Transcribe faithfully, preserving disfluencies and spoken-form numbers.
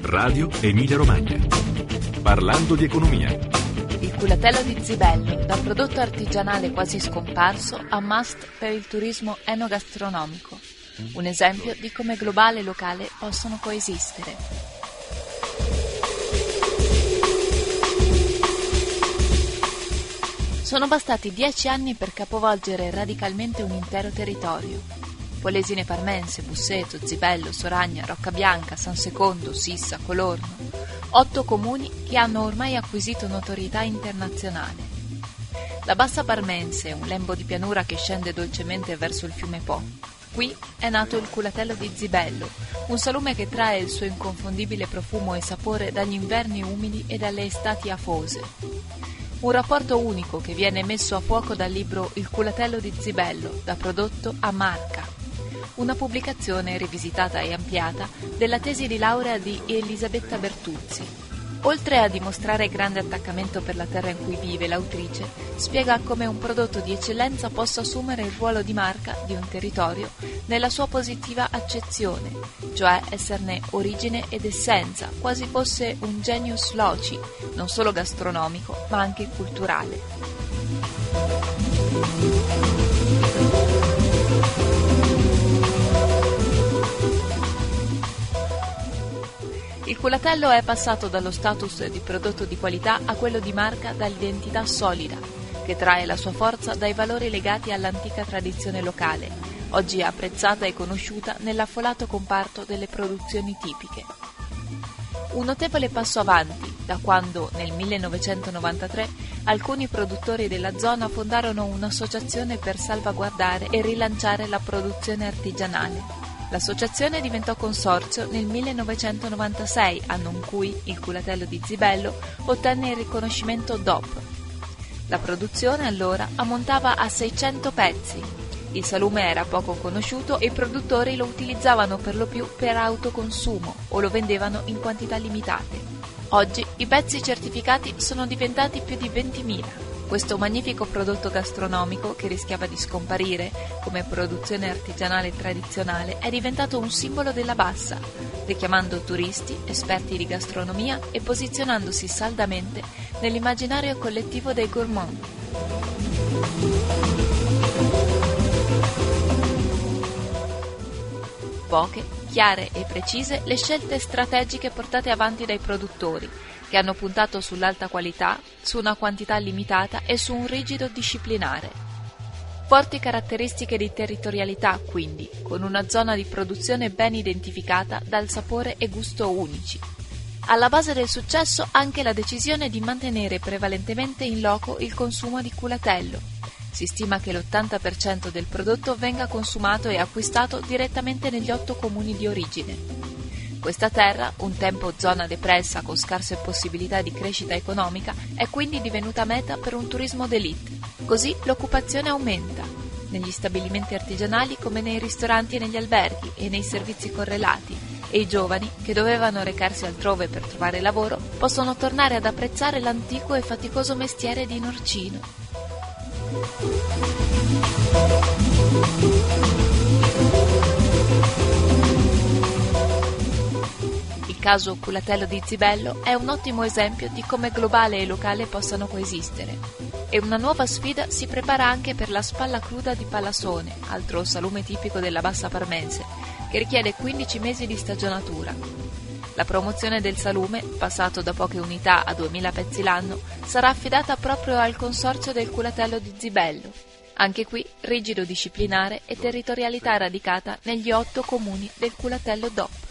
Radio Emilia Romagna. Parlando di economia. Il culatello di Zibello, da prodotto artigianale quasi scomparso a must per il turismo enogastronomico. Un esempio di come globale e locale possono coesistere. Sono bastati dieci anni per capovolgere radicalmente un intero territorio. Polesine Parmense, Busseto, Zibello, Soragna, Roccabianca, San Secondo, Sissa, Colorno. Otto comuni che hanno ormai acquisito notorietà internazionale. La Bassa Parmense, un lembo di pianura che scende dolcemente verso il fiume Po. Qui è nato il culatello di Zibello, un salume che trae il suo inconfondibile profumo e sapore dagli inverni umidi e dalle estati afose. Un rapporto unico che viene messo a fuoco dal libro Il culatello di Zibello, da prodotto a marca. Una pubblicazione rivisitata e ampliata della tesi di laurea di Elisabetta Bertuzzi. Oltre a dimostrare grande attaccamento per la terra in cui vive, l'autrice spiega come un prodotto di eccellenza possa assumere il ruolo di marca di un territorio nella sua positiva accezione, cioè esserne origine ed essenza, quasi fosse un genius loci, non solo gastronomico ma anche culturale. Il culatello è passato dallo status di prodotto di qualità a quello di marca dall'identità solida, che trae la sua forza dai valori legati all'antica tradizione locale, oggi apprezzata e conosciuta nell'affolato comparto delle produzioni tipiche. Un notevole passo avanti, da quando, nel millenovecentonovantatré, alcuni produttori della zona fondarono un'associazione per salvaguardare e rilanciare la produzione artigianale. L'associazione diventò consorzio nel millenovecentonovantasei, anno in cui il culatello di Zibello ottenne il riconoscimento D O P. La produzione allora ammontava a seicento pezzi. Il salume era poco conosciuto e i produttori lo utilizzavano per lo più per autoconsumo o lo vendevano in quantità limitate. Oggi i pezzi certificati sono diventati più di ventimila. Questo magnifico prodotto gastronomico, che rischiava di scomparire come produzione artigianale tradizionale, è diventato un simbolo della Bassa, richiamando turisti, esperti di gastronomia e posizionandosi saldamente nell'immaginario collettivo dei gourmand. Poche, chiare e precise le scelte strategiche portate avanti dai produttori, che hanno puntato sull'alta qualità, su una quantità limitata e su un rigido disciplinare. Forti caratteristiche di territorialità, quindi, con una zona di produzione ben identificata dal sapore e gusto unici. Alla base del successo anche la decisione di mantenere prevalentemente in loco il consumo di culatello. Si stima che l'ottanta per cento del prodotto venga consumato e acquistato direttamente negli otto comuni di origine. Questa terra, un tempo zona depressa con scarse possibilità di crescita economica, è quindi divenuta meta per un turismo d'élite. Così l'occupazione aumenta, negli stabilimenti artigianali come nei ristoranti e negli alberghi e nei servizi correlati, e i giovani, che dovevano recarsi altrove per trovare lavoro, possono tornare ad apprezzare l'antico e faticoso mestiere di norcino. Il caso culatello di Zibello è un ottimo esempio di come globale e locale possano coesistere. E una nuova sfida si prepara anche per la spalla cruda di Palasone, altro salume tipico della Bassa Parmense, che richiede quindici mesi di stagionatura. La promozione del salume, passato da poche unità a duemila pezzi l'anno, sarà affidata proprio al consorzio del culatello di Zibello. Anche qui rigido disciplinare e territorialità radicata negli otto comuni del culatello D O P.